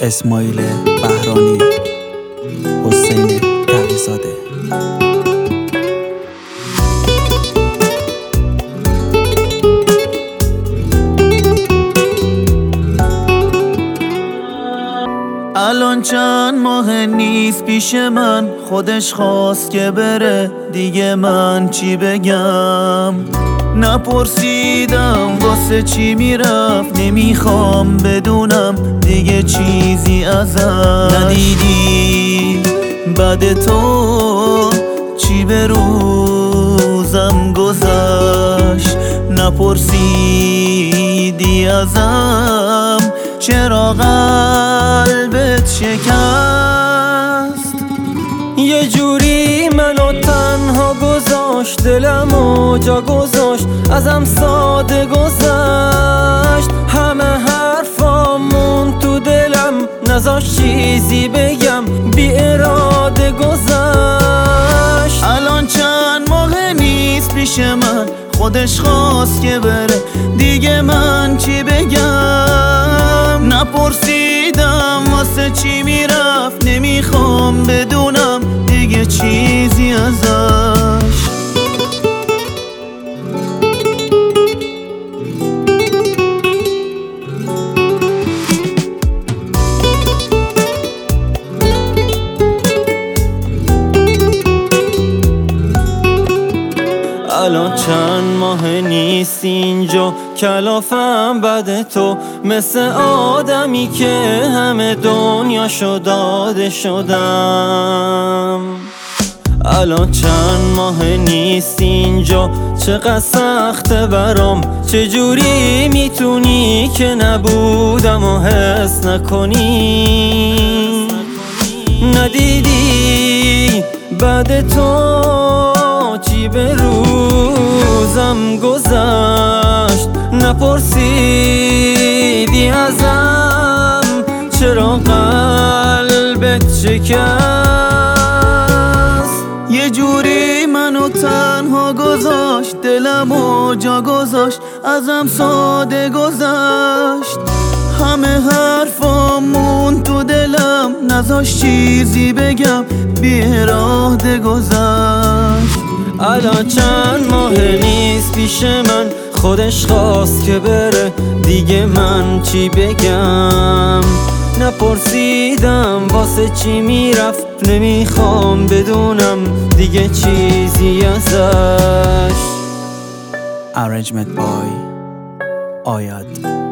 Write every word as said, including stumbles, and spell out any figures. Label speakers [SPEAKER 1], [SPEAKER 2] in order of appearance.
[SPEAKER 1] اسماعیل بهرانی، حسین تقی‌زاده. الان چند ماه نیست پیش من، خودش خواست که بره، دیگه من چی بگم؟ نپرسیدم واسه چی میرفت، نمیخوام بدونم دیگه چیزی ازم. ندیدی بعد تو چی به روزم گذشت، نپرسیدی ازم چرا قلبت شکست.
[SPEAKER 2] یه جوری منو تنها گذاشت، دلمو جا گذاشت، ازم ساده گذشت. همه حرفامون تو دلم نذاشت چیزی بگم، بی اراده گذشت.
[SPEAKER 1] الان چند ماه نیست پیش من، خودش خواست که بره، دیگه من چی بگم؟ نپرسیدم واسه چی میرفت، نمیخوام بدونم دیگه چیزی ازش.
[SPEAKER 2] الان چند ماه نیست اینجا، کلافم بعد تو، مثل آدمی که همه دنیاشو داده شدم. الان چند ماه نیست اینجا، چقدر سخته برام، چجوری میتونی که نبودم و حس نکنی؟ ندیدی بعد تو چی به روزم گذشت، نپرسیدی ازم چرا قلبت شکست.
[SPEAKER 1] یه جوری منو تنها گذاشت، دلمو جا گذاشت، ازم ساده گذشت. همه حرفامون تو دلم نذاشت چیزی بگم، بی اراده گذشت.
[SPEAKER 2] الان چند ماه نیست پیش من، خودش خواست که بره، دیگه من چی بگم؟ نپرسیدم واسه چی میرفت، نمیخوام بدونم دیگه چیزی ازش.
[SPEAKER 1] Arrangement by آیاد.